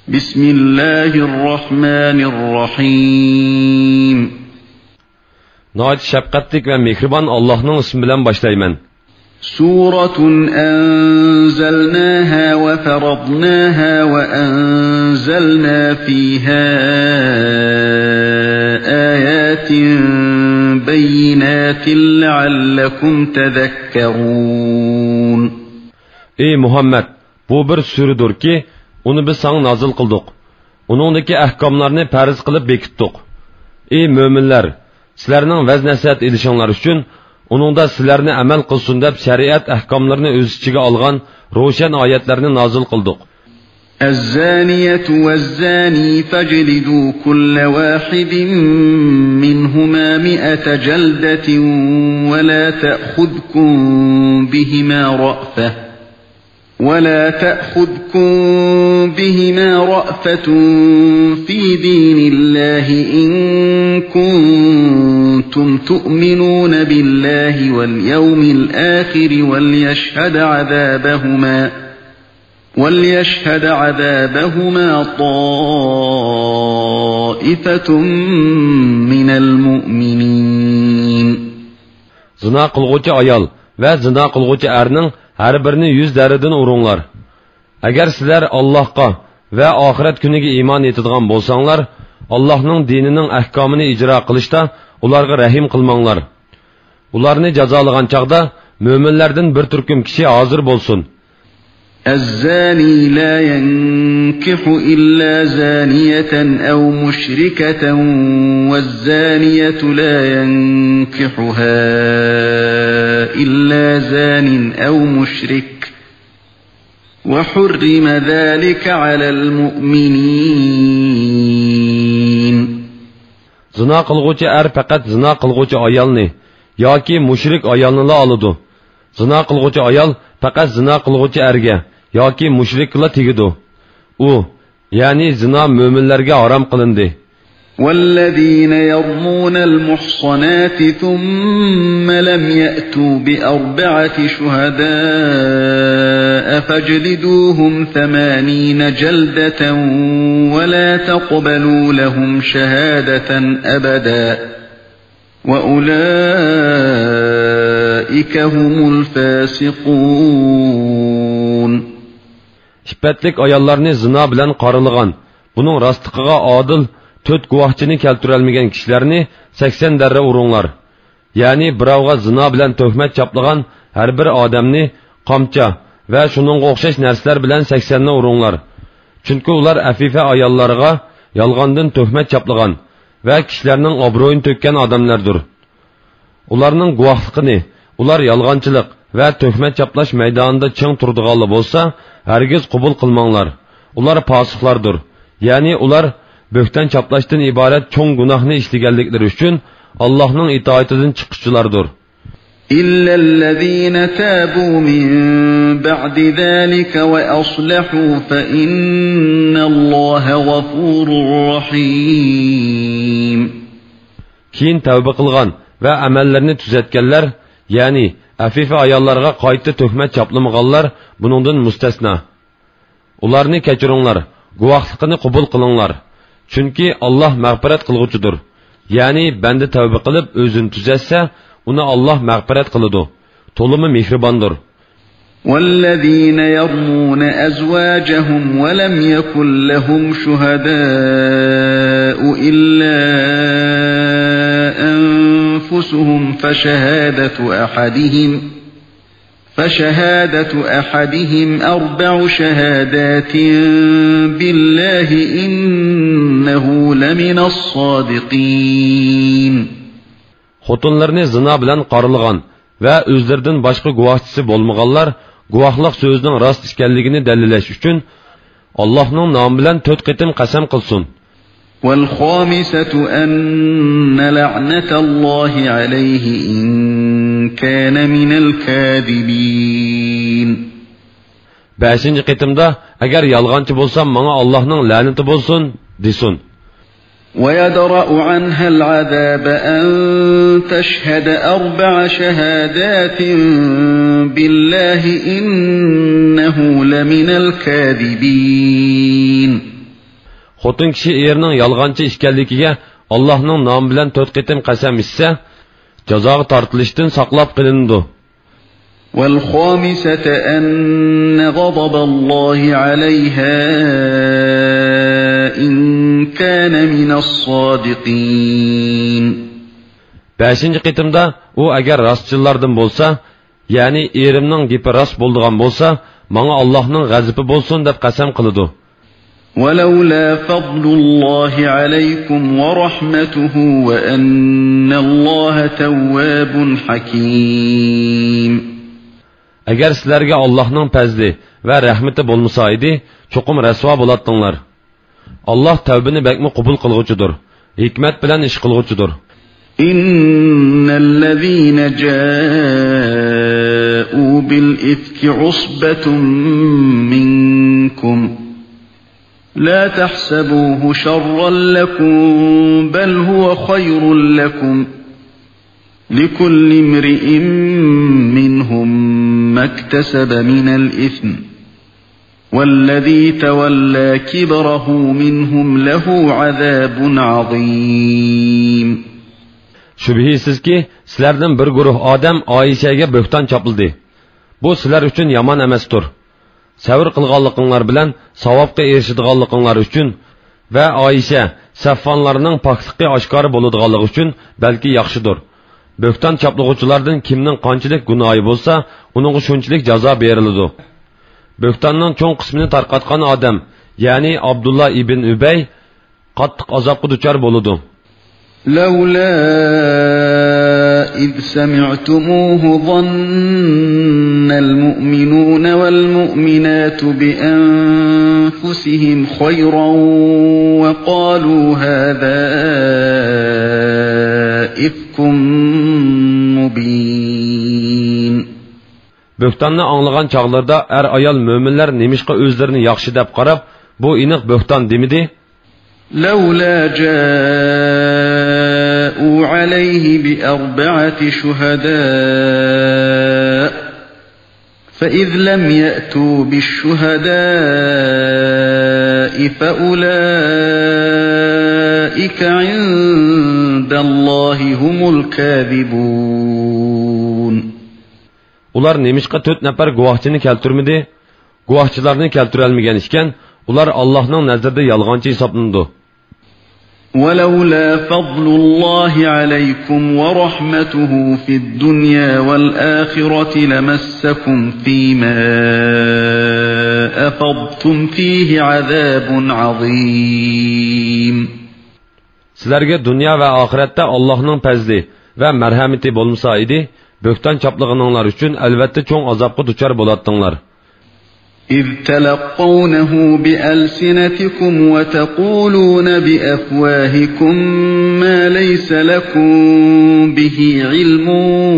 بسم الله الرحمن الرحيم نهايت شفقتlik ve mehriban Allah'ın ismi bilen başlayman. سورة أنزلناها وفرضناها وأنزلنا فيها آيات بينات لعلكم تذكرون. Ey Muhammed, bu bir sürüdür ki onu biz sana nazil kıldık. Onundaki ahkamlarını farz kılıp bekittik. Ey müminler, sizlerinin vez nasihat edişinler için onunda sizlerini amel kılsın deb şeriat ahkamlarını öz içine algan roşen ayetlerini nazil kıldık. الزانية والزاني فاجلدوا كل واحد منهما 100 جلدة ولا تأخذكم بهما رأفة في دين الله إن كنتم تؤمنون بالله واليوم الآخر وليشهد عذابهما طائفة من المؤمنين. Zina qılğucu ayal ve zina qılğucu erning her birini 100 dərədən urunlar. Əgər sizlər Allahqa və ahiret günüge iman etadigan bolsanlar, Allah'ın dininin əhkamını icra qilishda ularga rahim qilmanglar. Ularni jazolagan chaqda müminlərdən bir türküm kişi hazır bolsun. الزاني لا ينكح إلا زانية أو مشركة والزانية لا ينكحها إلا زان أو مشرك وحرم ذلك على المؤمنين. Zina qılğucu er faqat zina qılğucu ayalni yoki mushrik ayalni alıdı. Zina qılğucu ayal faqat zina qılğucu erge yoki mushrikla tegidu. U, yani zina müminlerge haram qılındı. والذين يرمون المحصنات ثم لم يأتوا بأربعة شهداء فاجلدوهم 80 جلدة ولا تقبلوا لهم شهادة أبدا وأولئك هم الفاسقون. İpetlik ayallarını zina bilen qarılıgan, bunun rastlıqıga adil 4 guvahçını keltirelmegen kişilerini 80 derre urunlar. Yani biravga zina bilen töhmet çaplagan her bir adamni qamça ve şunun oxşaş nersler bilen 80'ne urunlar. Çünkü ular afife ayallarga yalgandın töhmet çaplagan ve kişilerinin obroyun tökken adamlardır. Ularının guvahlıqını, ular yalgançılık ve töhmet çaplaş meydanında çıng turduğalı bolsa, hergiz kubul kılmanglar. Ular pasıqlardır. Yani ular böhten çaplaştın ibaret çoğun günahını işligellikleri üçün Allah'ın itaatidin çıkışçılardır. İllellezîne tâbû min ba'di zâlike ve aslahû fe innallâhe gafûrur rahîm. Keyin tövbe kılgan ve amellerini tüzetkenler, yani afife ayallarga qayta töhmet çaplamıganlar bunundan müstesna. Ularni keçiringlar, guvahlıqını kubul kılınlar. Çünkü Allah mağfiret kılgıcıdır. Yani bende tövbe kılıp özünü tüzetse, onu Allah mağfiret kılıdı. Tolumu mihribandır. وَالَّذ۪ينَ يَرْمُونَ أَزْوَاجَهُمْ وَلَمْ يَكُنْ لَهُمْ شُهَدَاءُ إِلَّا أَنفُسُهُمْ فشهادة أحدهم 4 شهادات بالله إنه لمن الصادقين. Xotunlarını zina bilen qarılgan ve özlerden başka guvahçısı bolmaganlar guvahlık sözünün rast işkelligini delilleş üçün Allah'ın namı bilen 4 qitim qasam qılsın. وَالْخَامِسَةُ أَنَّ لَعْنَةَ اللّٰهِ عَلَيْهِ إِنْ كَانَ مِنَ الْكَاذِبِينَ. 5. qitimda eğer yalgancı bolsam bana Allah'ın laneti bolsun desin. وَيَدْرَأُ عَنْهَا الْعَذَابَ أَنْ تَشْهَدَ 4 شَهَادَاتٍ بِاللّٰهِ إِنَّهُ لَمِنَ الْكَاذِبِينَ. xotin kishi erining yolg'onchi ekanligiga Allohning nomi bilan 4 qitim qasam ichsa, jazoga tortilishdan saqlab qilinadi. والخامسة أن غضب الله عليها إن كان من الصادقين. 5. qitimda u agar rostchilardan bo'lsa, ya'ni erimning gapi rost bo'ldigan bo'lsa, menga Allohning g'azabi bo'lsin deb qasam qiladi. ولولا فضل الله عليكم ورحمته وأن الله تواب حكيم. Agar sizlarga Allohning fazli va rahmati bo'lmasa edi, cho'qim rasvo bo'lardinglar. Alloh tavbini bakmi qabul qilg'uchidir, hikmat bilan ish qilg'uchidir. Innallazina ja'u bil ifki usbatun minkum la tahsabuhu sharran lakum bal huwa khayrun lakum لكل امرئ منهم ما اكتسب من الإثم والذي تولى كبره منهم له عذاب عظيم. Shubhisizki, sizlardan bir guruh odam Oyishaga bo'xton chopildi. Bu sizlar uchun yomon emasdir. Savr qilganliginglar bilan savobga erishadiganliginglar uchun va Oyisha Saffonlarning pokligi oshkora bo'ladiganligi uchun balki yaxshidir. Bo'xton choplug'uvchilardan kimning qanchalik gunohi bo'lsa, uningga shunchalik jazo beriladi. Bo'xtonning cho'ng qismini tarqatgan odam, ya'ni Abdullah ibn Ubay qattiq azobga duchor bo'ladi. لولا إذ سمعتموه ظن المؤمنون والمؤمنات بأنفسهم خيرا وقالوا هذا إفك مبين. Bo'xtonni anglagan chaqlarda ayol mo'minlar nemishqa o'zlarini yaxshi deb qarab, bu aniq bo'xton demidi? لولا جاءوا عليه بأربعة شهداء فإذ لم يأتوا بالشهداء فأولئك عند الله هم الكاذبون. Ular nemishqa 4 nafar guvohchini keltirmidi? Guvohchilarni keltirolmagan ekan, ular Allohning nazarida yolg'onchi hisoblanadi. ولولا فضل الله عليكم ورحمته في الدنيا والآخرة لمسكم فيما أفضتم فيه عذاب عظيم. Sizlarga dunyo va oxiratda Allohning fazli va marhamati bo'lmasa edi, bo'xton choplag'inglar uchun albatta cho'ng azobga duchor bo'lardinglar. إذ تلقونه بألسنتكم وتقولون بأفواهكم ما ليس لكم به علم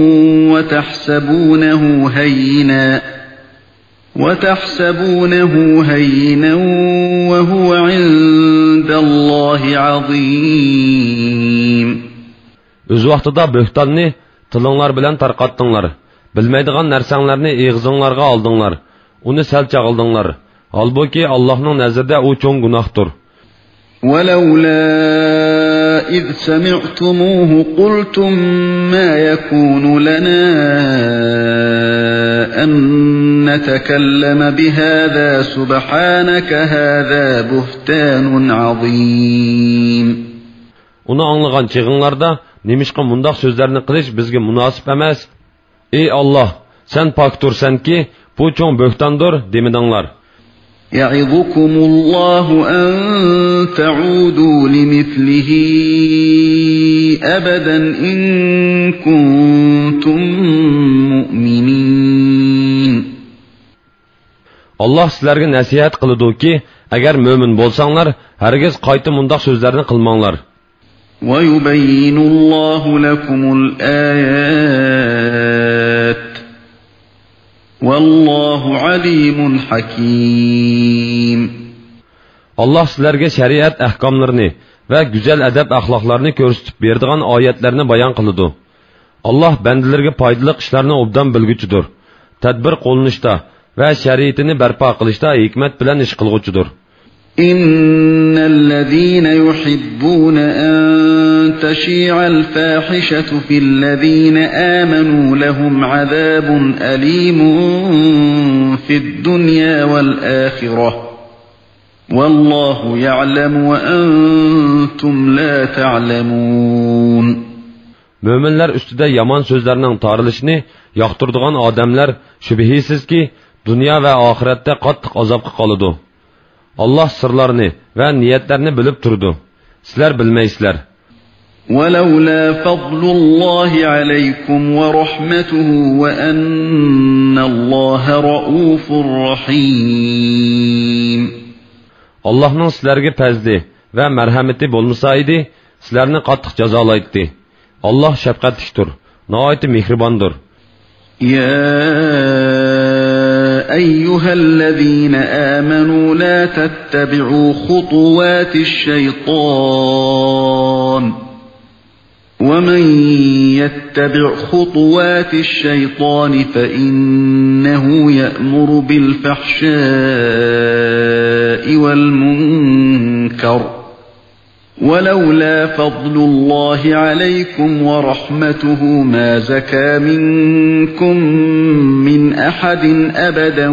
وتحسبونه هينا وهو عند الله عظيم. Öz vaqtida bo'xtonni tilinglar bilan tarqatdinglar. Bilmaydigan narsanglarni eg'zinglarga oldinglar. Uni sal chaqildinglar. Halbuki Allohning nazarida u cho'ng gunohdir. ولولا إذ سمعتموه قلتم ما يكون لنا أن نتكلم بهذا سبحانك هذا بهتان عظيم. Uni anglagan çığınlarda nemishqa mundaq sözlerini qilish bizga munosib emas. Ey Allah, sen poktursan ki bu cho'ng bo'xtondir demidinglar. يعظكم الله أن تعودوا لمثله أبدا إن كنتم مؤمنين. Allah sizlarga nasihat qiladi ki, agar mo'min bo'lsanglar, hargiz qayta mundaq so'zlarni qilmanglar. ويبين الله لكم الآيات والله عليم حكيم. Allah sizlarga shariat ahkomlarini va go'zal adab axloqlarni ko'rsatib beradigan oyatlarni bayon qiladi. Allah bandalarga foydali ishlarni obdan bilguchidir. Tadbir qo'llanishda va shariatini barpo qilishda hikmat bilan ish qilguchidir. إن الذين يحبون أن تشيع الفاحشة في الذين آمنوا لهم عذاب أليم في الدنيا والآخرة والله يعلم وأنتم لا تعلمون. Müminler üstüde yaman sözlerinin tarılışını yaktırdıgan adamlar şübihisiz ki dünya ve ahirette qattiq azapqa qalıdı. Allah sırlarını ve niyetlerini bilip durdu. Sizler bilmeysizler. وَلَوْلَا فَضْلُ اللّٰهِ عَلَيْكُمْ وَرَحْمَتُهُ وَأَنَّ اللّٰهَ رَؤُوفٌ رَحِيمٌ. Allah'ın sizlerge fazli ve merhameti bolmasaydı, sizlerini qattiq jazolaydi. Allah şefqatlidir, nihayet mehribandır. يا أيها الذين آمنوا لا تتبعوا خطوات الشيطان ومن يتبع خطوات الشيطان فإنه يأمر بالفحشاء والمنكر ولولا فضل الله عليكم ورحمته ما زكى منكم من أحد أبدا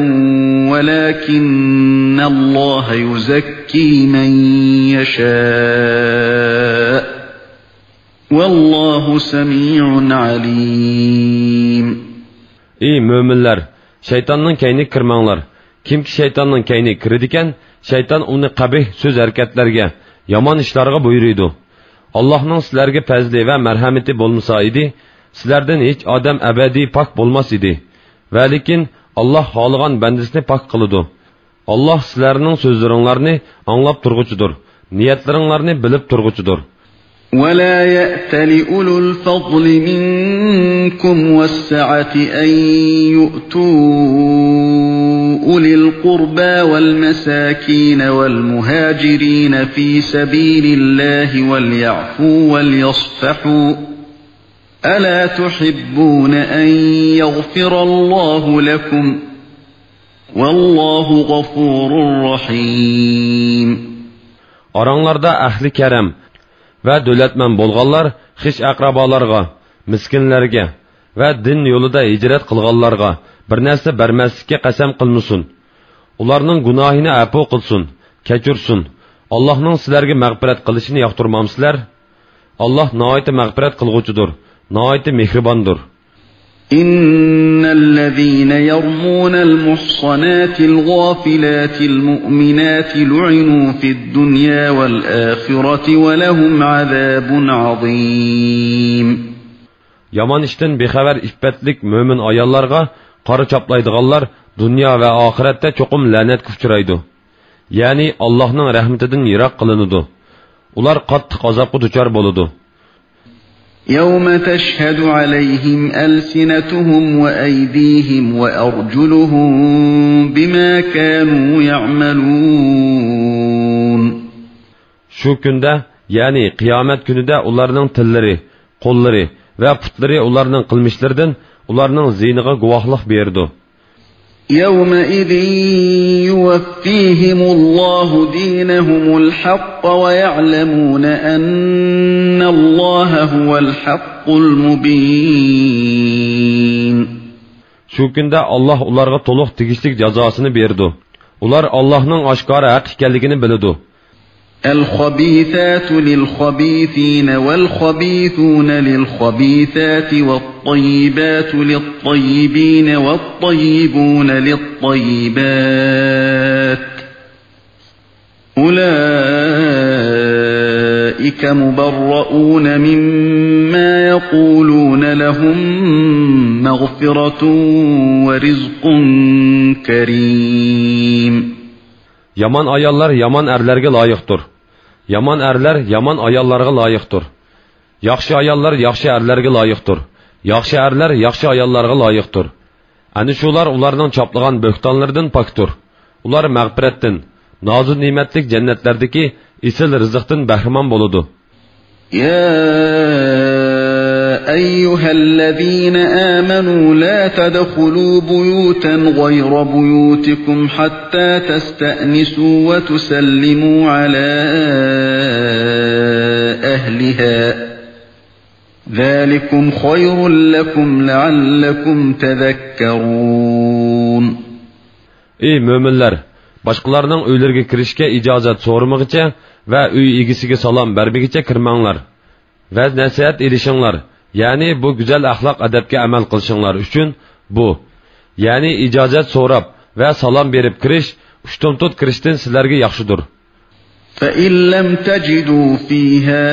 ولكن الله يزكي من يشاء والله سميع عليم. Ey müminler, şeytanın keyni kirmanglar. Kimki şeytanın keyni kirdiken, şeytan onu qabih söz hareketlerge, yaman işlarga buyuruydu. Allah'ın sizlerge fazli ve merhameti bolmasaydı, sizlerden hiç adam ebedi pak bolmas idi. Ve lekin Allah halıgan bendisini pak kılıdı. Allah sizlerinin sözlerinlerini anlap turgucudur. Niyetlerinlerini bilip turgucudur. وَلَا يَأْتَلِ أُولُو الْفَضْلِ مِنْكُمْ وَالسَّعَةِ أَنْ يُؤْتُوا أُولِي الْقُرْبَى وَالْمَسَاكِينَ وَالْمُهَاجِرِينَ فِي سَبِيلِ اللَّهِ وَلْيَعْفُوا وَلْيَصْفَحُوا أَلَا تُحِبُّونَ أَنْ يَغْفِرَ اللَّهُ لَكُمْ وَاللَّهُ غَفُورٌ رَحِيمٌ. Aranlarda ahli kerem ve dövletmen bolğanlar hiç akrabalarga, miskinlerge ve din yolunda hicret kılganlarga bir narsa bermeslikka qasam qilmasin. Ularning gunohini afu qilsin, kechirsin. Allohning sizlarga mag'firat qilishini yoqtirmamsizlar? Allah nihoyat mag'firat qilguvchidir, nihoyat mehribondir. إن الذين يرمون المحصنات الغافلات المؤمنات لعنوا في الدنيا والآخرة ولهم عذاب عظيم. Yaman işten bexabar iffetlik mümin ayollarga qora chaplaydiganlar dunyo va oxiratda cho'qim la'natga uchraydi. Ya'ni Allohning rahmatidan yiroq qilinadi. Ular qattiq azobga duchor bo'ladi. يوم تشهد عليهم ألسنتهم وأيديهم وأرجلهم بما كانوا يعملون. Şu günde, yani kıyamet günüde onların tilleri, kolları ve putları onların kılmışlardan onların zihniga guvahlık verdi. يومئذ يوفيهم الله دينهم الحق ويعلمون أن الله هو الحق المبين. Şu günde Allah onlarga toluq tegishlik jazosini berdi. Ular Allah'ның aşkara haq ekanligini biladi. الخبيثات للخبيثين والخبيثون للخبيثات والطيبات للطيبين والطيبون للطيبات أولئك مبرؤون مما يقولون لهم مغفرة ورزق كريم. Yaman ayollar yaman erlerge layıqdır. Yaman erler yaman ayollarga layıqdır. Yaxshi ayollar yaxshi erlerge layıqdır. Yaxshi erler yaxshi ayollarga layıqdır. Ani şular ularning çaplagan böhtanlardan pakdır. Ular mag'firatdan, nozu ne'matlik jannatlardagi isil rizqdan bahramon bo'ladi. Ya أيها الذين آمنوا لا تدخلوا بيوتا غير بيوتكم حتى تستأنسوا وتسلموا على أهلها ذلكم خير لكم لعلكم تذكرون. Ey müminler! Başqalarının öylərə kirişkə icazət sormağıca və öy egisiga salam verməgiçə kirmanglar. Və nəsihət edişinglar, yəni bu güzel əxlaq ədəbə əməl qılışinglar üçün bu, yəni icazət sorab və salam verib kiriş, ushtumtut kirishdən sizlərə yaxşıdır. فَإِن لَّمْ تَجِدُوا فِيهَا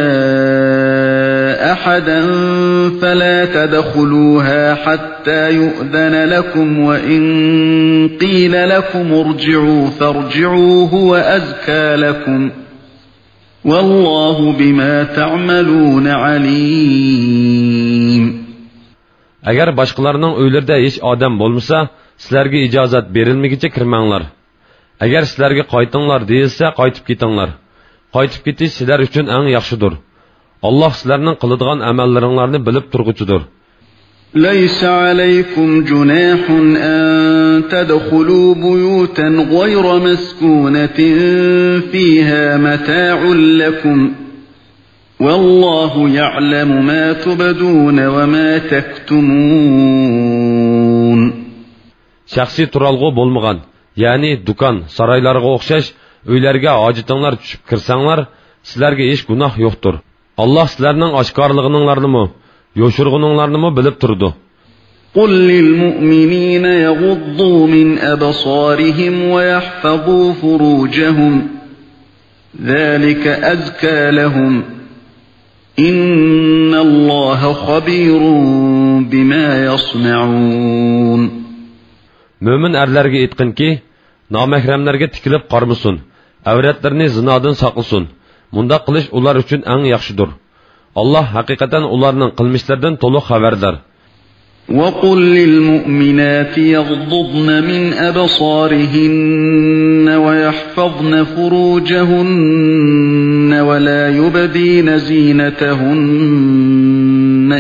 أَحَدًا فَلَا تَدْخُلُوهَا حَتَّى يُؤْذَنَ لَكُمْ وَإِن قِيلَ لَكُمُ ارْجِعُوا فَارْجِعُوا هُوَ أَزْكَى لَكُمْ وَاللَّهُ بِمَا تَعْمَلُونَ عَلِيمٌ. Əgər başqalarının öylərdə heç adam olmasa, sizlərə icazət verilməgiçə kirmanglar. Əgər sizlərə qaytыңlar deyilsə, qaytıb ketinglar. Qaytıb ketiş sizlər üçün ən yaxşıdır. Allah sizlərinin qıladigan əməllərinizləri bilib turğucudur. لَيْسَ عَلَيْكُمْ جُنَاحٌ أَن تَدْخُلُوا بُيُوتًا غَيْرَ مَسْكُونَةٍ فِيهَا مَتَاعٌ لَكُمْ وَاللَّهُ يَعْلَمُ مَا تُبْدُونَ وَمَا تَكْتُمُونَ. Şəxsi turalğı bolmağan, yəni dukan, saraylarga oxşaş öylərə hacıtınlar düşüb kirsanglar, sizlərə heç günah yoxdur. Allah sizlərinin aşkarlığınlarını, yoşurğunlarını bilib turdu. قُلْ لِلْمُؤْمِنِينَ يَغُضُّوا مِنْ أَبْصَارِهِمْ وَيَحْفَظُوا فُرُوجَهُمْ ذَلِكَ أَزْكَى لَهُمْ إِنَّ اللَّهَ خَبِيرٌ بِمَا يَصْنَعُونَ. Mömin ərlərə etqin ki, naməhrəmlərə tikilib qarmısın, əvrətlərini zinadan saqlısın. Munda qilish ular üçün ən yaxşıdır. Allah haqiqatan ularning qilmishlaridan to'liq xabardor. وَقُلْ لِلْمُؤْمِنَاتِ يَغْضُضْنَ مِنْ أَبْصَارِهِنَّ وَيَحْفَظْنَ فُرُوجَهُنَّ وَلَا يُبْدِينَ زِينَتَهُنَّ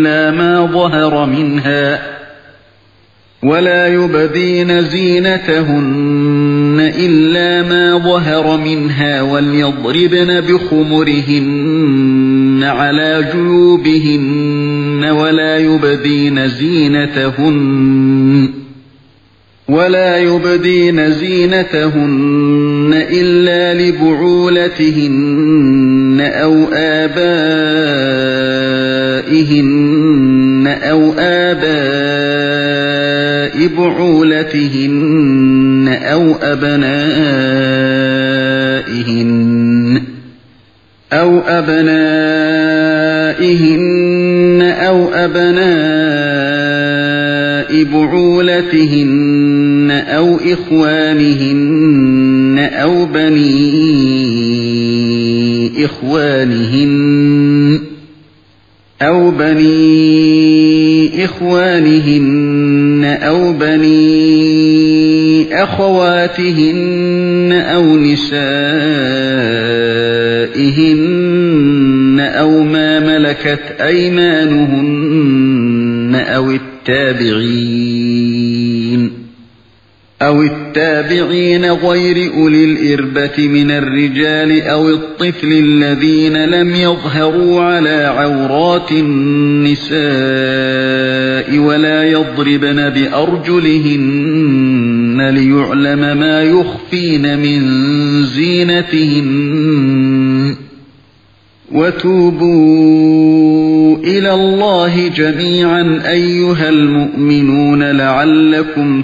إِلَّا مَا ظَهَرَ مِنْهَا وَلْيَضْرِبْنَ بِخُمُرِهِنَّ عَلَى جُيُوبِهِنَّ ولا يبدين زينتهن إلا لبعولتهن أو آبائهن أو آباء بعولتهن أو أبنائهن أو أبناء بعولتهن أو إخوانهن أو بني إخوانهن أو بني أخواتهن أو نسائهن أو ما ملكت أيمانهن أو التابعين غير أولي الإربة من الرجال أو الطفل الذين لم يظهروا على عورات النساء ولا يضربن بأرجلهن ليعلم ما يخفين من زينتهن وتوبوا إلى الله جميعا أيها المؤمنون لعلكم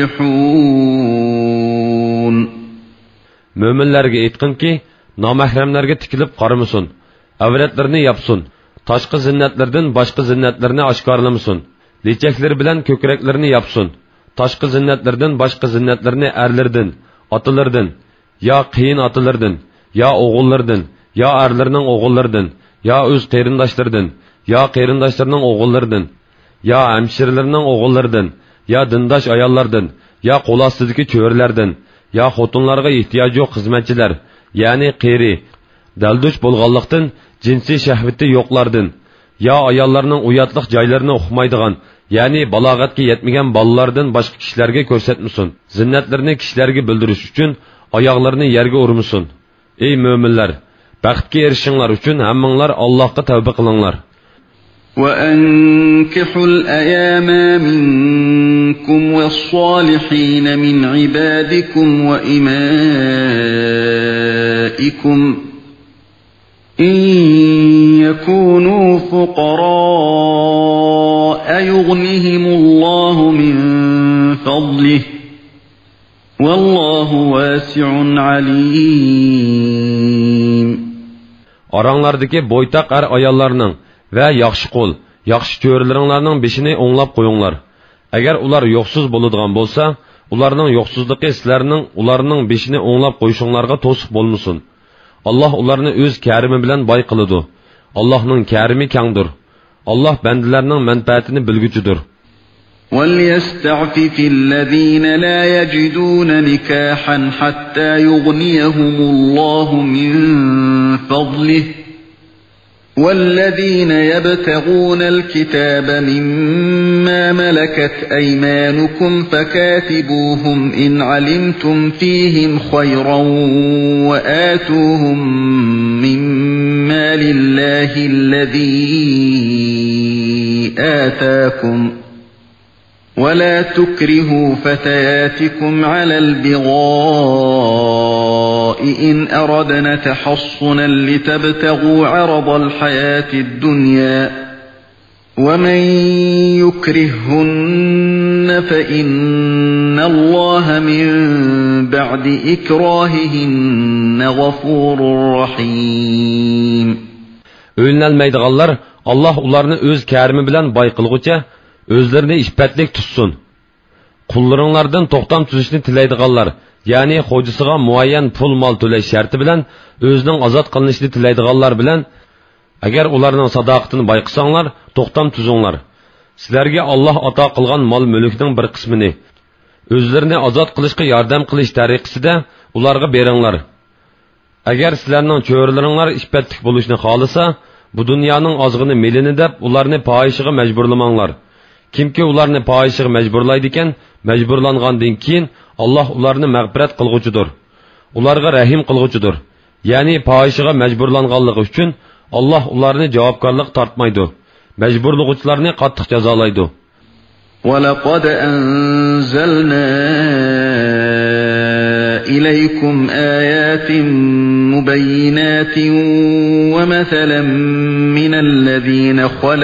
تفلحون. Möminlərə etqin ki, namahrəmlərə tikilib qarımısın, əvrətlərini yapsın, taşqı zinnətlərdən başqa zinnətlərini aşkarlamasın, lecəkləri bilən kökürəklərini yapsın, taşqı zinnətlərdən başqa zinnətlərini ərlərdən, atılardan, ya qiyin atılardan, ya oğullardan, ya ərlərinin oğullardan, ya öz qeyrindaşlardan, ya qeyrindaşlarının oğullardan, ya həmşirlərinin oğullardan, ya dindaş ayallardan, ya qol astidagi cho'rlardan, ya xotinlarga ehtiyoj yo'q xizmatchilar, ya'ni qeyri, daldush bo'lganlikdan, jinsiy shahvati yo'qlardan, yo ayollarning uyatliq joylarini uqmaydigan, ya'ni balog'atga yetmagan bolalardan boshqa kishilarga ko'rsatmasin. Zinnatlarini kishilarga bildirish uchun oyoqlarini yerga urmasin. Ey mo'minlar, baxtga erishinglar uchun hammanglar Allohga tavba qilinglar. وأنكحوا الأيام منكم والصالحين من عبادكم وإمائكم إن يكونوا فقراء يغنهم الله من فضله والله واسع عليم. Aranglardaki boytaq er ayollarning ve yaxshi qo'l, yaxshi cho'rilaringlarning beshini o'nglab qo'yinglar. Agar ular yo'qsiz bo'ladigan bo'lsa, ularning yo'qsizligi sizlarning ularning beshini o'nglab qo'yishinglarga to'siq bo'lmasin. Alloh ularni o'z karimi bilan boy qiladi. Allohning karimi kengdir. Alloh bandalarning manfaatini bilguchidir. وَلْيَسْتَعْفِفِ الَّذِينَ لَا يَجِدُونَ نِكَاحًا حَتَّى يُغْنِيَهُمُ اللَّهُ مِنْ فَضْلِهِ والذين يبتغون الكتاب مما ملكت أيمانكم فكاتبوهم إن علمتم فيهم خيرا وآتوهم مما لله الذي آتاكم ولا تكرهوا فتياتكم على البغاء إن أردنا تحصنا لتبتغوا عرض الحياة الدنيا ومن يكرههن فإن الله من بعد إكراههن غفور رحيم. Öyünəlməydiğanlar Allah onlarını öz kərimi bilən bay qılğıca özlerini işbətlik tutsun. Qullarınlardan toxtam tuzishni tilaydiganlar, ya'ni xo'jasiga muayyan pul mol to'lash sharti bilan o'zining ozod qilinishini tilaydiganlar bilan agar ularning sadoqatini bayqisanglar, to'xtam tuzinglar. Sizlarga Alloh ato qilgan mol mulkning bir qismini o'zlarini ozod qilishga yordam qilish tariqasida ularga beringlar. Agar sizlarning cho'rilaringlar ishbətlik bo'lishni xolasa, bu dunyoning ozg'ini melini deb ularni fohishiga majburlamanglar. Kimki ularni fohishiga majburlaydi ekan, majburlangandan keyin Alloh ularni mag'firat qilg'uchidir. Ularga rahim qilg'uchidir. Ya'ni fohishiga majburlanganligi uchun Alloh ularni javobgarlik tortmaydi. Majburlug'uchilarni qattiq jazolaydi. وَلَقَدْ أَنزَلْنَا إِلَيْكُمْ آيَاتٍ مُبَيِّنَاتٍ وَمَثَلًا مِنَ الَّذِينَ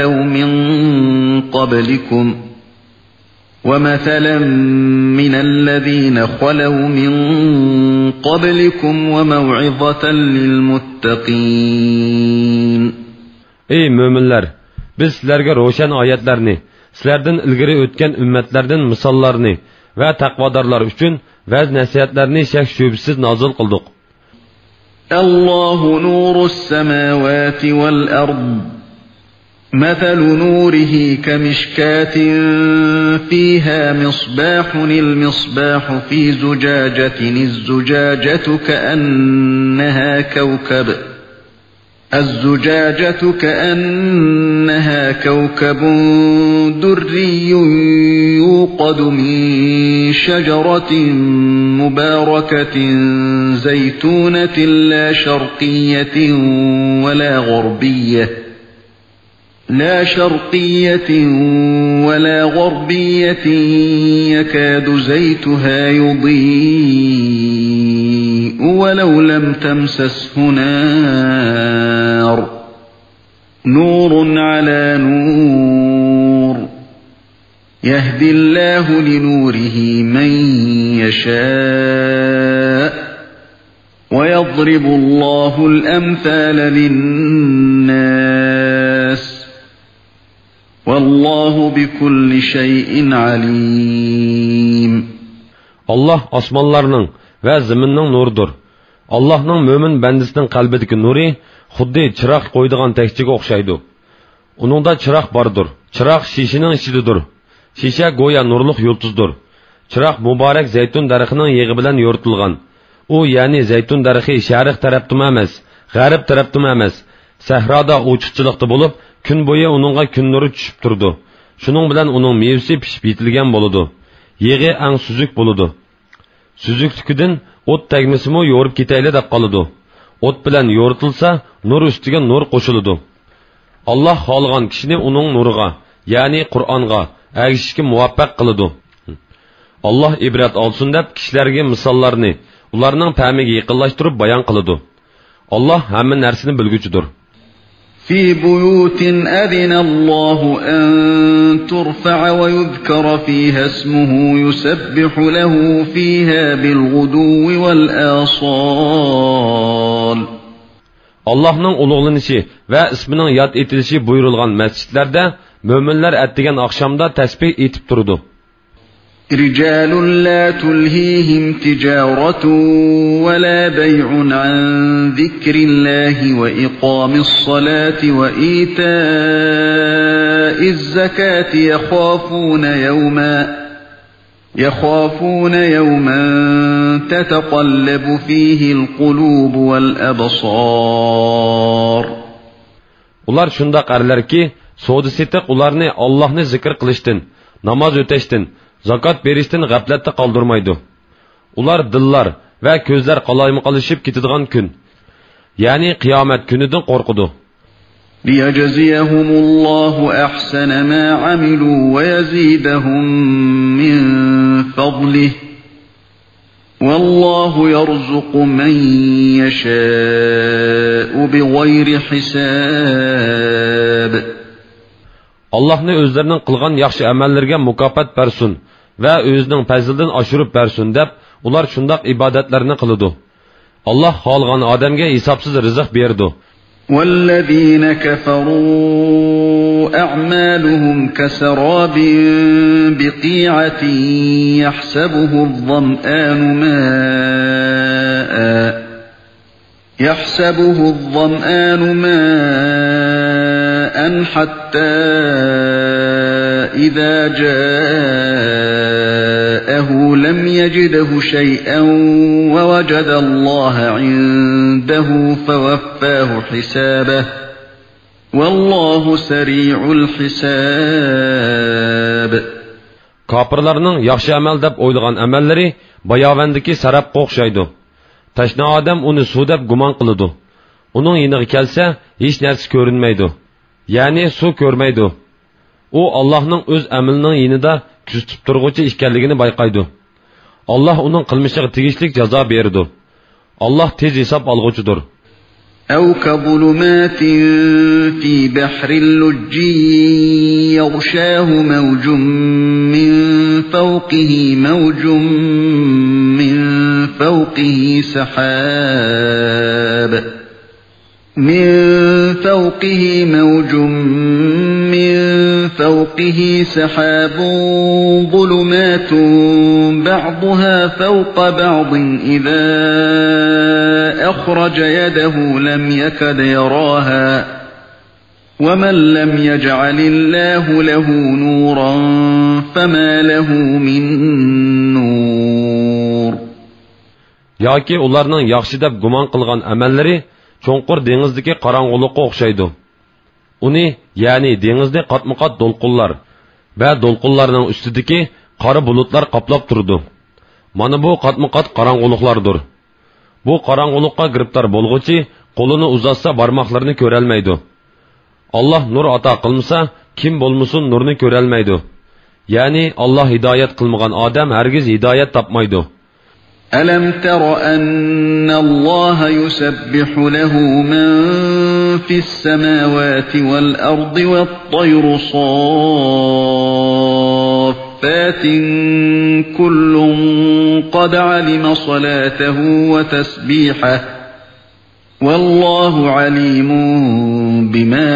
خَلَوْا مِن قَبْلِكُمْ وَمَوْعِظَةً لِلْمُتَّقِينَ. Ey müminler! Biz sizlerge roşan ayetlerini, sizlerden ilgiri ötken ümmetlerden misallarını ve takvadarlar üçün vəz nəsiyyətlərini şək şübhəsiz nazil qıldıq. Allahu nurus semavati vel ard. مثل نوره كمشكاة فيها مصباح المصباح في زجاجة الزجاجة كأنها كوكب دري يوقد من شجرة مباركة زيتونة لا شرقية ولا غربية يكاد زيتها يضيء ولو لم تمسسه نار نور على نور يهدي الله لنوره من يشاء ويضرب الله الأمثال للناس والله بكل شيء عليم. Allah osmonlarning va zaminning nuridir. Allohning mo'min bandasining qalbidagi nuri xuddi chiroq qo'ydigan tekchiga o'xshaydi. Uningda chiroq bordir. Chiroq shishining ichidadir. Shisha go'yo nurliq yulduzdir. Chiroq muborak zaytun daraxining yig'i bilan yoritilgan. U ya'ni zaytun daraxi sharq tarafdan emas, g'arb tarafdan emas, sahroda o'chiqchilikda bo'lib, kun bo'yi uningga kun nuri tushib turdi. Shuning bilan uning mevasi pishib yetilgan bo'ladi. Yig'i ang suzuk bo'ladi. Suzukligidan o't tegmisimi yo'rib ketayli deb qoladi. O't bilan yo'ritilsa, nur ustiga nur qo'shiladi. Allah xohlagan kishini uning nuriga, ya'ni Qur'onga ergishishga muvaffaq qiladi. Allah ibrat olsun deb kishilarga misollarni, ularning fahmiga yaqinlashtirib bayon qiladi. Allah hamma narsani bilguchidir. في بيوت أذن الله أن ترفع ويذكر فيها اسمه يسبح له فيها بالغدو والآصال. Allah'ның ulug'lanishi va ismining yod etilishi buyurilgan masjidlarda mo'minlar atdigan oqshomda tasbih etib turdi. رجال لا تلهيهم تجارة ولا بيع عن ذكر الله وإقام الصلاة وإيتاء الزكاة يخافون يوما تتقلب فيه القلوب والأبصار. Ular shundaq arlarki, savdo setiq ularni Allohni zikr qilishdan, namoz o'tashdan, zakot berishdan g'aflatda qoldirmaydi. Ular dillar va ko'zlar qaloymiqalashib ketadigan kun, ya'ni qiyomat kunidan qo'rqidi. ليجزيهم الله أحسن ما عملوا ويزيدهم من فضله والله يرزق من يشاء بغير حساب. Allah'ni özlerinin qilgan yaxshi amallarga mukofot bersin va o'zining fazlidan oshirib bersin deb ular shundaq ibodatlarni qiladi. Allah xohlagan odamga hisobsiz rizq berdi. والذين كفروا أعمالهم كسراب بقيعة يحسبه الظمآن ماء حتى إذا جاءه لم يجده شيئا ووجد الله عنده فوفاه حسابه والله سريع الحساب. Kapırlarının yaxşı əməl deb oylagan əməlləri bayavandiki sarabqa o'xshaydi. Tashna odam uni suv deb gumon qiladi. Uning yiniga kelsa, hech narsa ko'rinmaydi. Ya'ni suv ko'rmaydi. U Allohning o'z amalining yinida kuzatib turg'uvchi ekanligini bayqaydi. Allah uning qilmishiga tegishli jazo berdi. Allah tez hisob olg'uchidir. أو كظلمات في بحر اللجي يغشاه موج من فوقه سحاب ظلمات بعضها فوق بعض إذا أخرج يده لم يكد يراها ومن لم يجعل الله له نورا فما له من نور. Yoki ularning yaxshi deb gumon qilgan amallari cho'nqur dengizdagi qorong'ulikqa o'xshaydi. Uni, ya'ni dengizni qatma-qat do'lqinlar va do'lqinlarning ustidagi qora bulutlar qoplab turdi. Mana bu qatma-qat qorong'uliklardir. Bu qorong'ulikqa giribtor bo'lg'uchi qo'lini uzatsa barmoqlarini ko'ra olmaydi. Allah nur ato qilmasa, kim bo'lmasin nurni ko'ra olmaydi. Ya'ni Allah hidoyat qilmagan odam hargiz hidoyat topmaydi. ألم تر أن الله يسبح له من في السماوات والأرض والطير صافات كل قد علم صلاته وتسبيحه والله عليم بما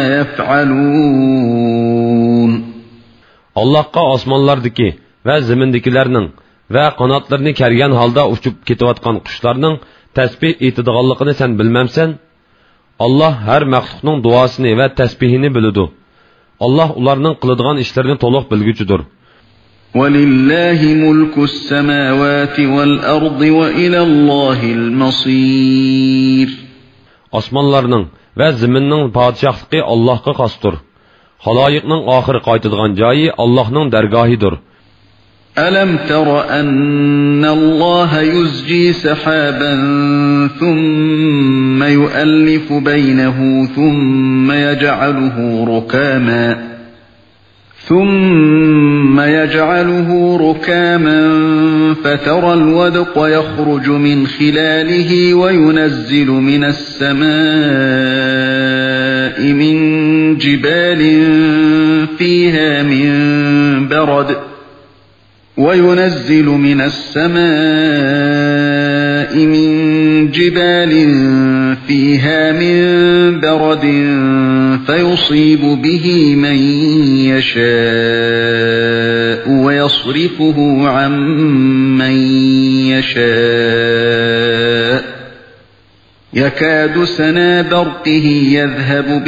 يفعلون. Allahqa osmonlardagi va zamindagilarning va qanotlarini kergan holda uchib ketayotgan qushlarning tasbih etadiganligini sen bilmamsan? Allah har maxluqning duosini va tasbihini biladi. Allah ularning qiladigan ishlarini to'liq bilguchidir. وَلِلَّهِ مُلْكُ السَّمَاوَاتِ وَالْأَرْضِ وَإِلَى اللَّهِ الْمَصِيرُ. Osmonlarning va zaminning podshohligi Allohga xosdir. Xaloyiqning oxiri qaytadigan joyi Allohning dargohidir. ألم تر أن الله يزجي سحابا ثم يؤلف بينه ثم يجعله ركاما فترى الودق يخرج من خلاله وينزل من السماء من جبال فيها من برد فيصيب به من يشاء ويصرفه عن من يشاء يكاد سنا برقه يذهب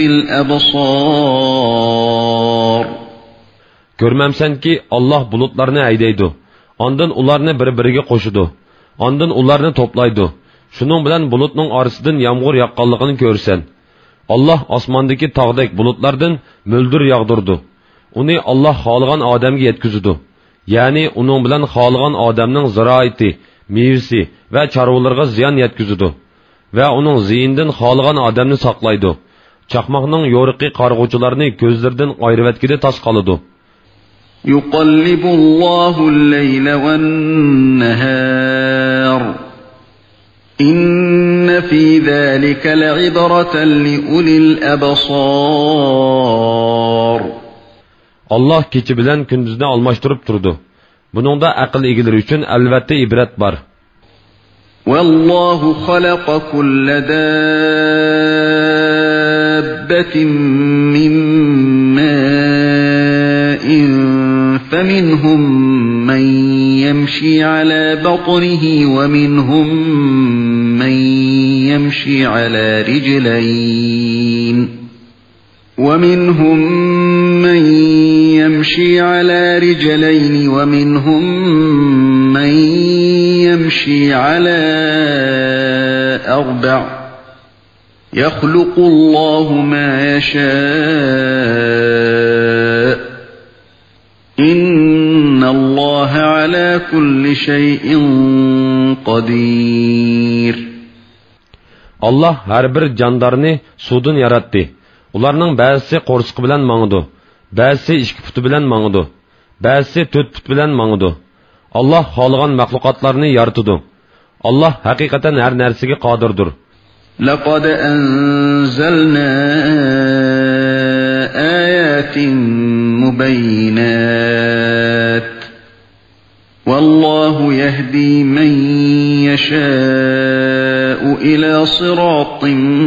بالأبصار. Görmemsen ki Allah bulutlarını haydaydı. Ondan ularını bir-biriga qo'shidi. Ondan ularni toplaydi. Şunun bilan bulutning orasidan yağmur yaqqanligini ko'rsan. Allah osmondagi tog'dek bulutlardan mo'ldir yog'dirdi. Uni Allah xohlagan odamga yetkazdi. Ya'ni uning bilan xohlagan odamning ziroati, mevasi va chorvalarga ziyon yetkazdi. Va uning ziyindan xohlagan odamni saqlaydi. Chaqmoqning yo'riqi qarg'uvchilarni ko'zlaridan ayirib tas qoladi. يقلب الله الليل والنهار إن في ذلك لعبرة لأولي الأبصار. Allah keçi bilan kunduzni almashtirib turdi. Buningda aql egalari uchun albatta ibrat bor. والله خلق كل دابة من ماء فمنهم من يمشي على بطنه ومنهم من يمشي على رجلين ومنهم ومنهم من يمشي على أربع يخلق الله ما يشاء إن الله على كل شيء قدير. Allah har bir jondarni suvdan yaratdi. Ularning ba'zisi qo'rsqi bilan mangidi, ba'zisi ikki puti bilan mangidi, ba'zisi 4 put bilan mangidi. Allah xohlagan mahluqotlarni yaratdi. Allah haqiqatan har narsaga qodirdir. لقد أنزلنا آيات مبينات والله يهدي من يشاء إلى صراط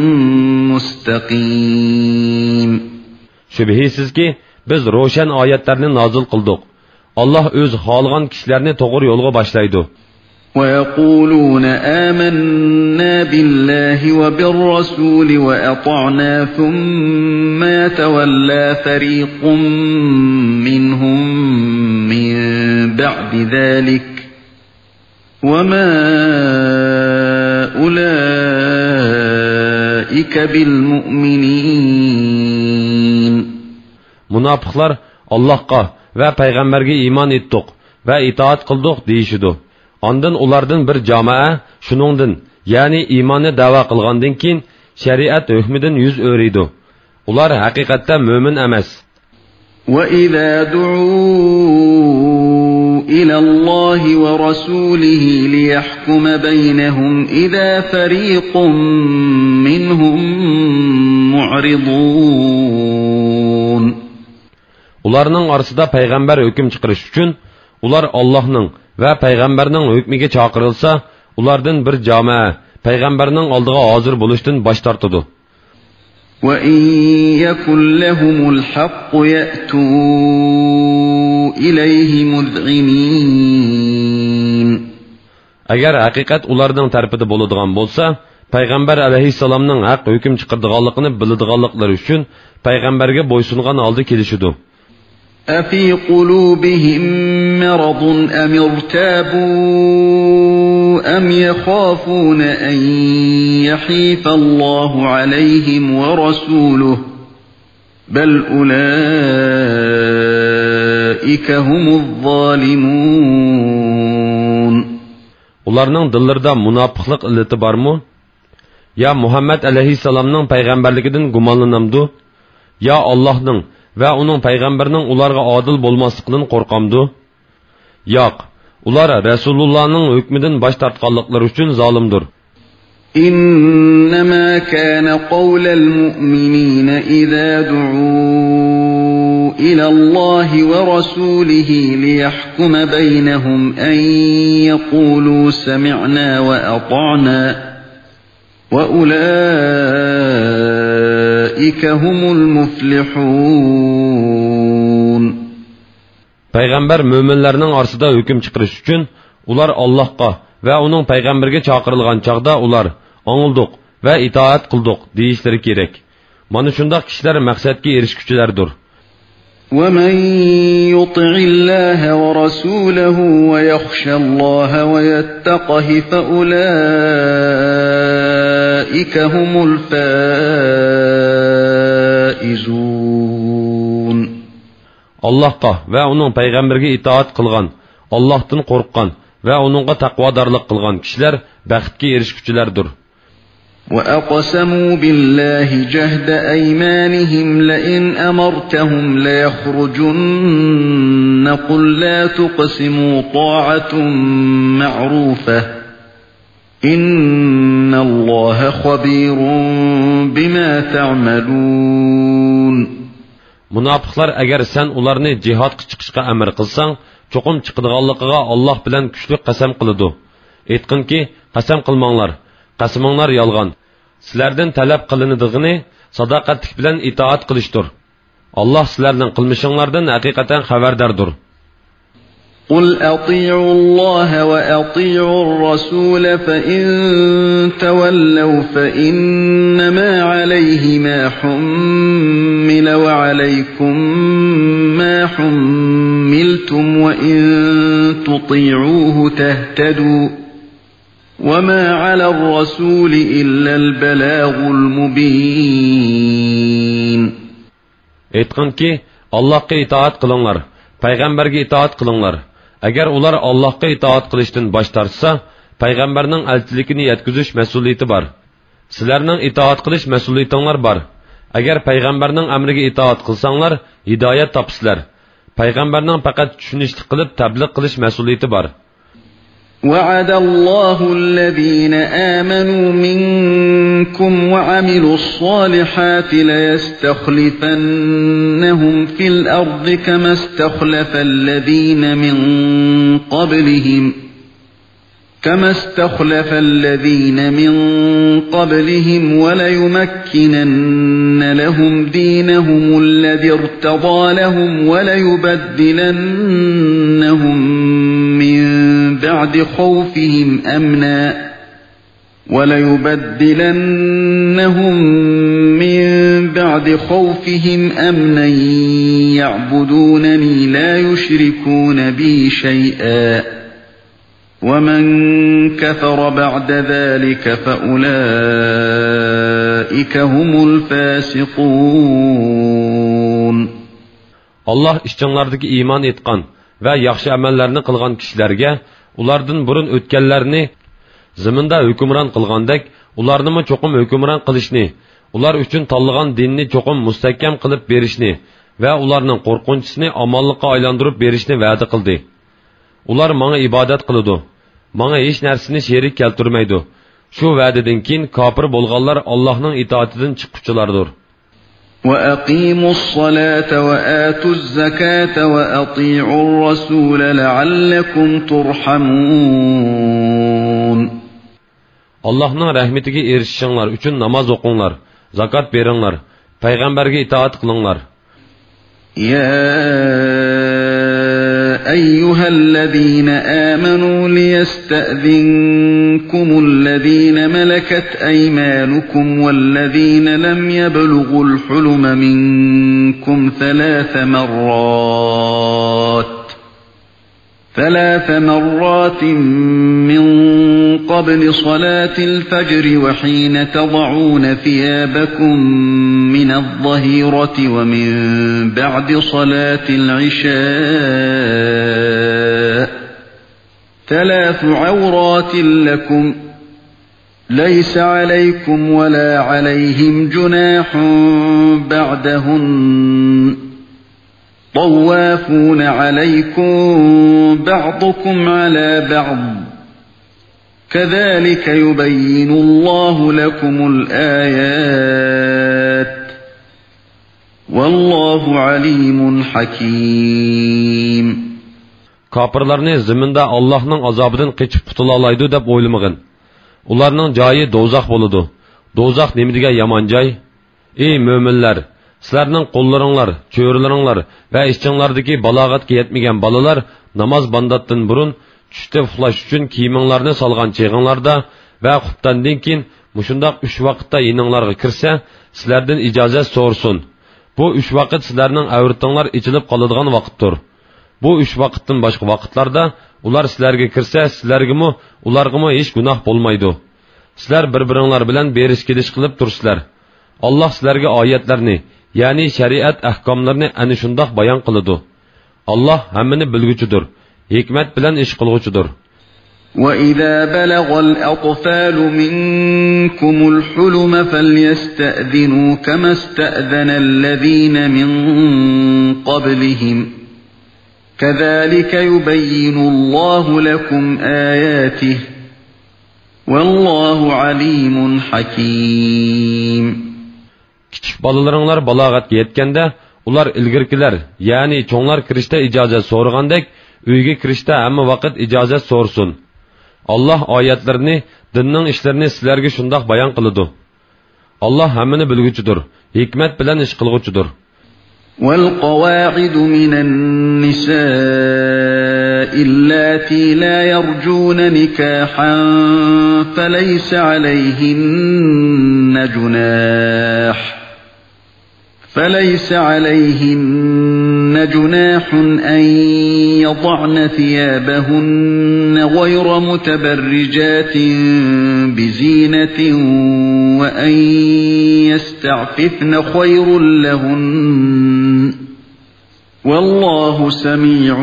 مستقيم. Şübhisiz ki biz roşan ayetlerini nazil kıldık. Allah öz xalğan kişilerini doğru yolga başlaydı. وَيَقُولُونَ آمَنَّا بِاللَّهِ وَبِالرَّسُولِ وَأَطَعْنَا ثُمَّ يَتَوَلَّى فَرِيقٌ مِّنْهُمْ مِّن بَعْدِ ذَلِكَ وَمَا أُولَٰئِكَ بِالْمُؤْمِنِينَ. Münafıklar Allah'a ve peygamberge iman ettik ve itaat kıldık deyişidu. Ondan ulardan bir jamoa shuningdan, ya'ni iymonni da'vo qilgandan keyin shariat hukmidan yuz o'riydi. Ular haqiqatda mo'min emas. وَإِذَا دُعُوا إِلَى اللَّهِ وَرَسُولِهِ لِيَحْكُمَ بَيْنَهُمْ إِذَا فَرِيقٌ مِّنْهُمْ مُعْرِضُونَ. Ularning orasida payg'ambar hukm chiqarish uchun ular Allohning va payg'ambarning hukmiga chaqirilsa, ulardan bir jamoa payg'ambarning oldiga hozir bo'lishdan bosh tortadi. وَإِن يَكُن لَّهُمُ الْحَقُّ يَأْتُوا إِلَيْهِ مُذْعِنِينَ. Agar haqiqat ularning tarafida bo'ladigan bo'lsa, payg'ambar alayhissalomning haq hukm chiqardiganligini biladiganliklari uchun payg'ambarga bo'ysungan holda kelishidi. أَفِي قُلُوبِهِم مَّرَضٌ أَمِ ارْتَابُوا أم يخافون أن يحيف الله عليهم ورسوله بل أولئك هم الظالمون. Ularning dillarida munofiqlik illati bormi? Ya Muhammad alayhissalomning payg'ambarligidan gumonlanamdu? Ya Allohning va uning payg'ambarining ularga odil bo'lmasligidan qo'rqamdu? Yo'q, ular Rasulullohning hukmidan bosh tortganliklari uchun zolimdir. إنما كان قول المؤمنين إذا دعوا إلى الله ورسوله ليحكم بينهم أن يقولوا سمعنا وأطعنا وأولئك هم المفلحون. Payg'ambar mo'minlarning orasida hukm chiqarish uchun ular Allohga va uning payg'ambariga chaqirilgan chaqda ular angldik va itoat qildik deyishlari kerak. Mana shunday kishilar maqsadga erishguchilardir. ومن يطع الله ورسوله ويخشى الله ويتقه فأولئك هم الفائزون. Allohga va uning payg'ambariga itoat qilgan, Allohdan qo'rqqan va uningga taqvodorlik qilgan kishilar baxtga erishguchilardir. وأقسموا بالله جهد أيمانهم لئن أمرتهم ليخرجن قل لا تقسموا طاعة معروفة إن الله خبير بما تعملون. Munofiqlar agar sen ularni jihodga chiqishga amr qilsang, cho'qim chiqadiganligiga Alloh bilan kuchli qasam qiladi. Aytqinki, qasam qilmanglar. Qasaminglar yolg'on. Sizlardan talab qilinadiğini sadoqatlik bilan itoat qilishdir. Alloh sizlarning qilmishinglardan haqiqatan xabardordir. قل أطيعوا الله وأطيعوا الرسول فإن تولوا فإنما عليه ما حمل وعليكم ما حملتم وإن تطيعوه تهتدوا وما على الرسول إلا البلاغ المبين. Aytqinki, Allohga itoat qilinglar, payg'ambarga itoat qilinglar. Agar ular Allohga itoat qilishdan bosh tortsa, payg'ambarning elchiligini yetkazish mas'uliyati bor. Sizlarning itoat qilish mas'uliyatinglar bor. Agar payg'ambarning amriga itoat qilsanglar, hidoyat topsizlar. Payg'ambarning faqat tushunishlik qilib tabliq qilish mas'uliyati bor. وعد الله الذين آمنوا منكم وعملوا الصالحات ليستخلفنهم في الأرض كما استخلف الذين من قبلهم وليمكنن لهم دينهم الذي ارتضى لهم وليبدلنهم من بعد خوفهم أمنا يعبدونني لا يشركون بي شيئا ومن كفر بعد ذلك فأولئك هم الفاسقون. Allah işçilərdəki iman etqan və yaxşı əməllərini qılğan kişilərə ulardan burun ötkənlərini zəmində hökmran qılğandək ularnımı çoxum hökmran qilishni, ular üçün tanlığan dinni çoxum müstəhkəm qılıb berishni və ularning qorxunchisini amonlikqa aylandırıb berishni va'da qildi. Ular mənə ibadət qılıdı. Mənə heç nərsini şerik keltirməydi. Şu va'dadan keyin kafir bolğanlar Allah'ның itaatidən çıxquchilardır. وَأَقِيمُوا الصَّلَاةَ وَآتُوا الزَّكَاةَ وَأَطِيعُوا الرَّسُولَ لَعَلَّكُمْ تُرْحَمُونَ. Allah'ның rəhmətinə erişişinlər üçün namaz oqunlar, zakat veringlar, peyğəmbərə itaat qılınlar. يا أيها الذين آمنوا ليستأذنكم الذين ملكت أيمانكم والذين لم يبلغوا الحلم منكم 3 مرات ثلاث مرات من قبل صلاة الفجر وحين تضعون ثيابكم من الظهيرة ومن بعد صلاة العشاء ثلاث عورات لكم ليس عليكم ولا عليهم جناح بعدهن طوافون عليكم بعضكم على بعض كذلك يبين الله لكم الآيات والله عليم حكيم. Kapırlarını ziminde Allah'ın azabından keçip qutulalaydı deb oylamagın. Ularning joyi dozaq boludu. Dozaq nemidiga yomon joy? Ey mo'minlar, sizlarning qo'llaringlar, cho'rilaringlar va ishchinglardagi balog'atga yetmagan bolalar namoz bandatdan burun tushda uxlash uchun kiyiminglarni solgan cheg'inglarda va xuftandan keyin mushundoq 3 vaqtda yininglarga kirsa, sizlardan ijozat so'rsin. Bu 3 vaqt sizlarning avratinglar ichilib qoladigan vaqtdir. Bu 3 vaqtdan boshqa vaqtlarda ular sizlarga kirsa, sizlargami, ulargami hech gunoh bo'lmaydi. Sizlar bir-biringlar bilan berish-kelish qilib tursizlar. Allah sizlarga oyatlarni, ya'ni shariat ahkomlarini ana shundoq bayon qiladi. Allah hammani bilguchidir, hikmat bilan ish qilguchidir. وَإِذَا بَلَغَ الْأَطْفَالُ مِنكُمُ الْحُلُمَ فَلْيَسْتَأْذِنُوا كَمَا اسْتَأْذَنَ الَّذِينَ مِن قَبْلِهِمْ كَذَلِكَ يُبَيِّنُ اللَّهُ لَكُمْ آيَاتِهِ وَاللَّهُ عَلِيمٌ حَكِيمٌ. Kichik bolalaringlar balog'atga yetganda, ular ilgirkilar, ya'ni cho'nglar kirishda ijozat so'ragandek, uyga kirishda hamma vaqt ijozat so'rsin. Allah oyatlarini, dinning ishlarini sizlarga shundoq bayon qiladi. Allah hammani bilguchidir, hikmat bilan ish qilguchidir. والقواعد من النساء اللاتي لا يرجون نكاحا فليس عليهن جناح أن يضعن ثيابهن غير متبرجات بزينة وأن يستعففن خير لهن والله سميع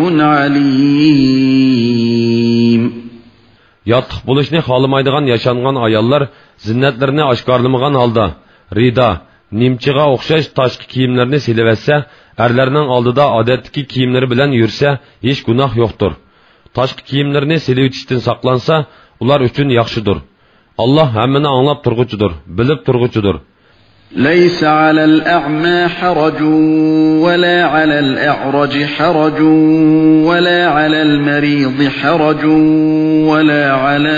عليم. Yatıq buluşni xalamaydigan yaşanğan ayollar zinnatlarini oshkorlamagan holda rida, nimchiga o'xshash tashqi kiyimlarni silaversa, erlarning oldida odatdagi kiyimlari bilan yursa, hech gunoh yo'qdir. Tashqi kiyimlarni silivitishdan saqlansa, ular uchun yaxshidir. Allah hammani anglab turguchidir, bilib turguchidir. ليس على الأعمى حرج ولا على الأعرج حرج ولا على المريض حرج ولا على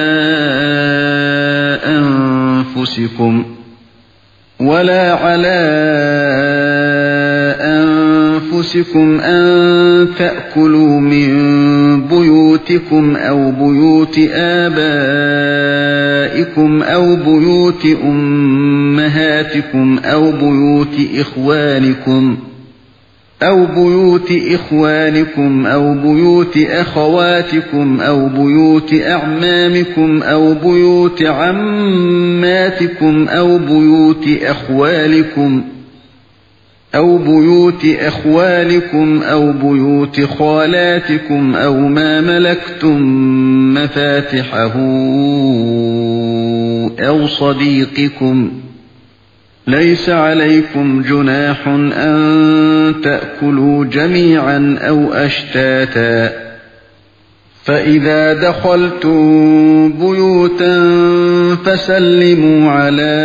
أنفسكم أن تأكلوا من بيوتكم أو بيوت آبائكم أو بيوت أمهاتكم أو بيوت إخوانكم أو بيوت أخواتكم أو بيوت أعمامكم أو بيوت عماتكم أو بيوت أخوالكم أو بيوت خالاتكم أو ما ملكتم مفاتحه أو صديقكم ليس عليكم جناح أن تأكلوا جميعا أو أشتاتا فإذا دخلتم بيوتا فسلموا على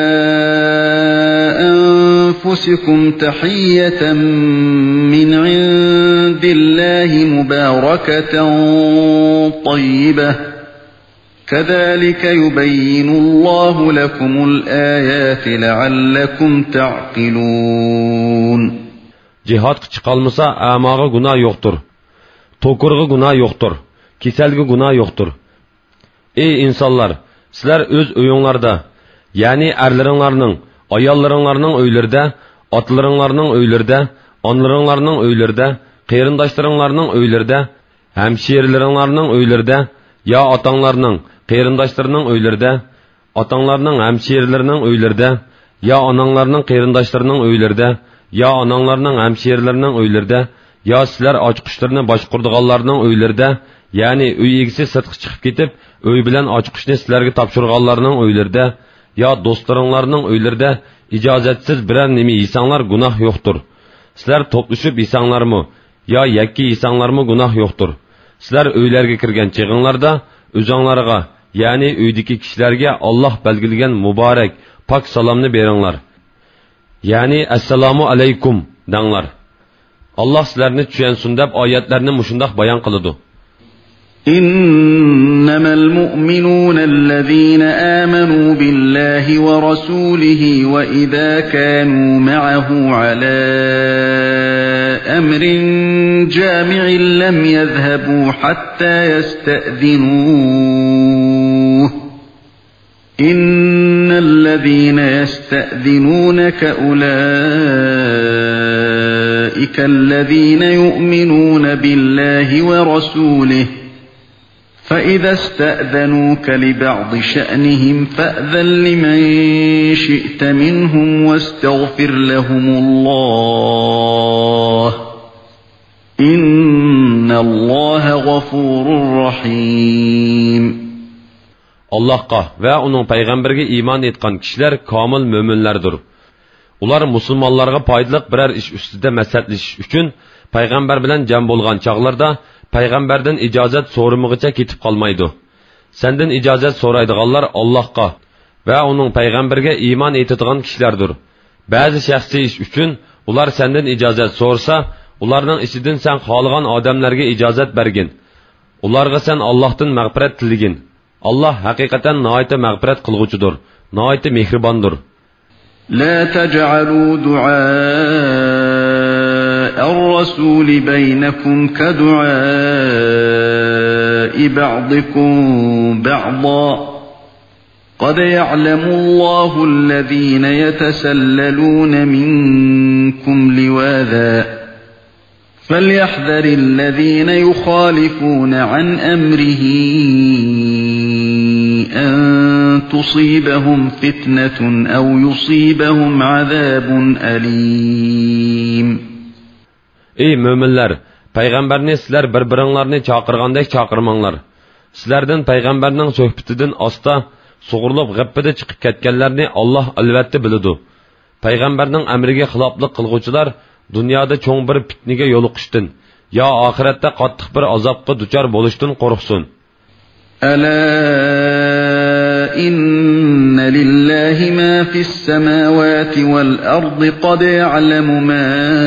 أنفسكم تحية من عند الله مباركة طيبة كذلك يبين الله لكم الآيات لعلكم تعقلون. Cihat çıkalmasa amağa günah yoktur. Tokurğa günah yoktur. Keselge günah yoktur. Ey insanlar, sizler öz öyünlarda, yani erlerinlarının, ayallarınlarının öylerdə, atlarınlarının öylerdə, anlarınlarının öylerdə, qeyrindaşlarınlarının öylerdə, hamshirlaringlarning uylarida, yo otanglarning, qarindoshlarning uylarida, otanglarning hamshirlarining uylarida, yo onanglarning qarindoshlarining uylarida, yo onanglarning hamshirlarining uylarida, yo sizlar ochqishlarni boshqurdiganlarning uylarida, ya'ni uy egisi sirtqa chiqib ketib, uy bilan ochqishni sizlarga topshirganlarning uylarida, yo do'stlaringlarning uylarida ijozatsiz biror nima yesanglar gunoh yo'qdir. Sizlar to'plashib yesanglarmi, yo yakki yesanglarmi gunoh yo'qdir. Sizlar uylarga kirgan chig'inglarda o'zinglarga, ya'ni uydagi kishilarga Alloh belgilagan muborak, pok salomni beringlar. Ya'ni assalomu alaykum danglar. Alloh sizlarni tushunsin deb oyatlarni mushundoq bayon qiladi. إنما المؤمنون الذين آمنوا بالله ورسوله وإذا كانوا معه على أمر جامع لم يذهبوا حتى يستأذنوه إن الذين يستأذنونك أولئك الذين يؤمنون بالله ورسوله فإذا استأذنوك لبعض شأنهم فأذن لمن شئت منهم واستغفر لهم الله إن الله غفور رحيم. Allahqa ve onun peygamberge iman etkan kişiler kamil müminlerdir. Ular musulmonlarga foydali birer iş üstüde maslahatlashish uchun payg'ambar bilan jam bo'lgan chaqlarda payg'ambardan ijozat so'ramagicha ketib qolmaydi. Sendan ijozat so'raydiganlar Allohga va uning payg'ambarga iymon etadigan kishilardir. Ba'zi shaxsiy ish uchun ular sendan ijozat so'rasa, ularning ichidan sen xohlagan odamlarga ijozat bergin. Ularga sen Allohdan mag'firat tiligin. Allah haqiqatan nihoyat mag'firat qilg'uchidir, nihoyat mehribondir. لا تجعلوا دعاء الرسول بينكم كدعاء بعضكم بعضا قد يعلم الله الذين يتسللون منكم لواذا فليحذر الذين يخالفون عن أمره أن تصيبهم فتنة أو يصيبهم عذاب أليم. Ey müminler! Peygamberni sizler bir-biringlarni chaqirgandek chaqirmanglar. Sizlerden peygamberning sohbetidan asta sug'urlab g'appida chiqib ketganlarni Allah albatta biladi. Peygamberning amriga xiloflik qilguvchilar dunyoda cho'ng bir fitnaga yo'liqishdan yo oxiratda qattiq bir azobga duchor bo'lishdan qo'rqsin. ألا إن لله ما في السماوات والأرض قد يعلم ما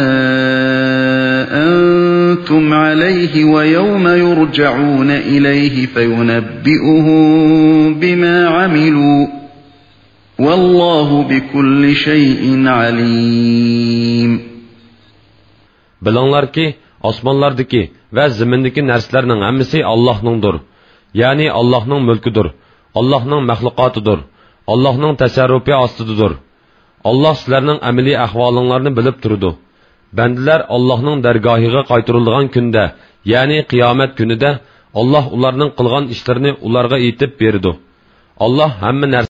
أنتم عليه ويوم يرجعون إليه فينبئهم بما عملوا والله بكل شيء عليم. Bilinglar ki, osmonlardaki ve zimindeki narsalarning hammasi Allohningdir. Yani Allah'ның mülküdür, Allah'ның məxluqatıdır, Allah'ның təsərrüfi astıdır. Allah sizlərinin əmeli əhvalınlarını bilib durdu. Bəndilər Allah'ның dərgahıga qaytırıldığan gündə, yani qiyamət günüdə Allah onlarının qılğan işlərini onlarga etib berdi. Allah həmmə